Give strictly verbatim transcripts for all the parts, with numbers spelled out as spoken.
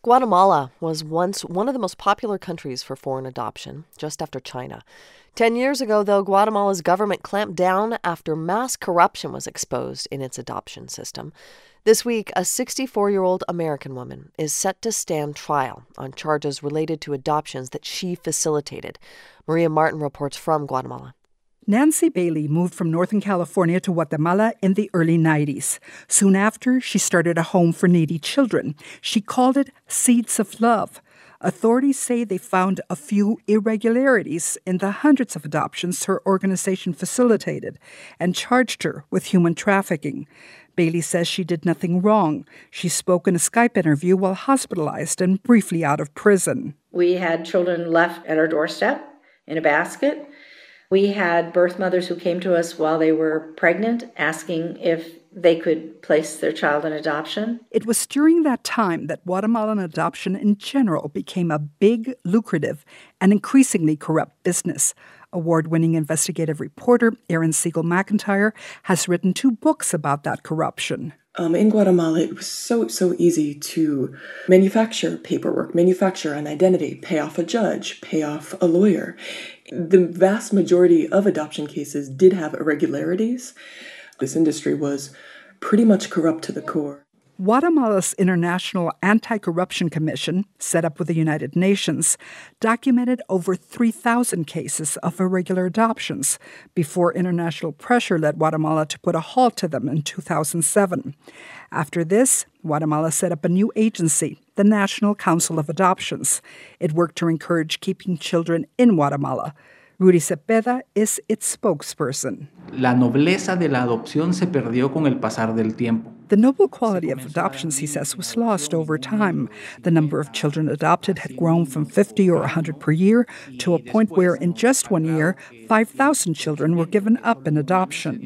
Guatemala was once one of the most popular countries for foreign adoption, just after China. Ten years ago, though, Guatemala's government clamped down after mass corruption was exposed in its adoption system. This week, a sixty-four-year-old American woman is set to stand trial on charges related to adoptions that she facilitated. Maria Martin reports from Guatemala. Nancy Bailey moved from Northern California to Guatemala in the early nineties. Soon after, she started a home for needy children. She called it Seeds of Love. Authorities say they found a few irregularities in the hundreds of adoptions her organization facilitated and charged her with human trafficking. Bailey says she did nothing wrong. She spoke in a Skype interview while hospitalized and briefly out of prison. We had children left at our doorstep in a basket. We had birth mothers who came to us while they were pregnant, asking if they could place their child in adoption. It was during that time that Guatemalan adoption in general became a big, lucrative, and increasingly corrupt business. Award-winning investigative reporter Erin Siegel McIntyre has written two books about that corruption. Um, in Guatemala, it was so, so easy to manufacture paperwork, manufacture an identity, pay off a judge, pay off a lawyer. The vast majority of adoption cases did have irregularities. This industry was pretty much corrupt to the core. Guatemala's International Anti-Corruption Commission, set up with the United Nations, documented over three thousand cases of irregular adoptions before international pressure led Guatemala to put a halt to them in two thousand seven. After this, Guatemala set up a new agency, the National Council of Adoptions. It worked to encourage keeping children in Guatemala. Rudy Cepeda is its spokesperson. La nobleza de la adopción se perdió con el pasar del tiempo. The noble quality of adoptions, he says, was lost over time. The number of children adopted had grown from fifty or one hundred per year to a point where in just one year, five thousand children were given up in adoption.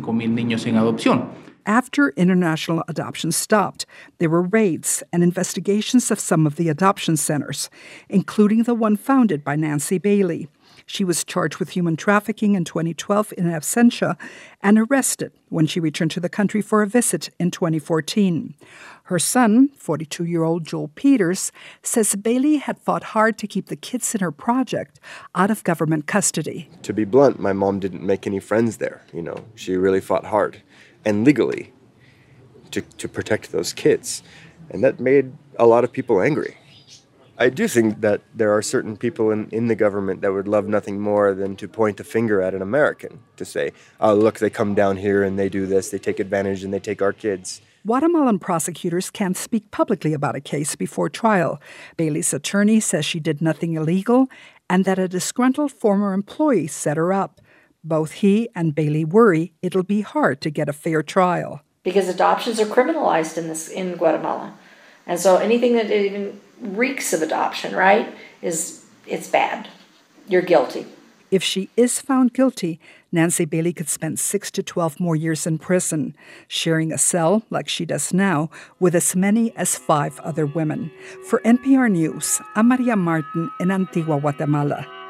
After international adoption stopped, there were raids and investigations of some of the adoption centers, including the one founded by Nancy Bailey. She was charged with human trafficking in twenty twelve in absentia and arrested when she returned to the country for a visit in twenty fourteen. Her son, forty-two-year-old Joel Peters, says Bailey had fought hard to keep the kids in her project out of government custody. To be blunt, my mom didn't make any friends there. You know, she really fought hard and legally to, to protect those kids. And that made a lot of people angry. I do think that there are certain people in, in the government that would love nothing more than to point a finger at an American to say, oh, look, they come down here and they do this, they take advantage and they take our kids. Guatemalan prosecutors can't speak publicly about a case before trial. Bailey's attorney says she did nothing illegal and that a disgruntled former employee set her up. Both he and Bailey worry it'll be hard to get a fair trial. Because adoptions are criminalized in this in Guatemala. And so anything that even reeks of adoption, right, is it's bad. You're guilty. If she is found guilty, Nancy Bailey could spend six to twelve more years in prison, sharing a cell, like she does now, with as many as five other women. For N P R News, I'm Maria Martin in Antigua, Guatemala.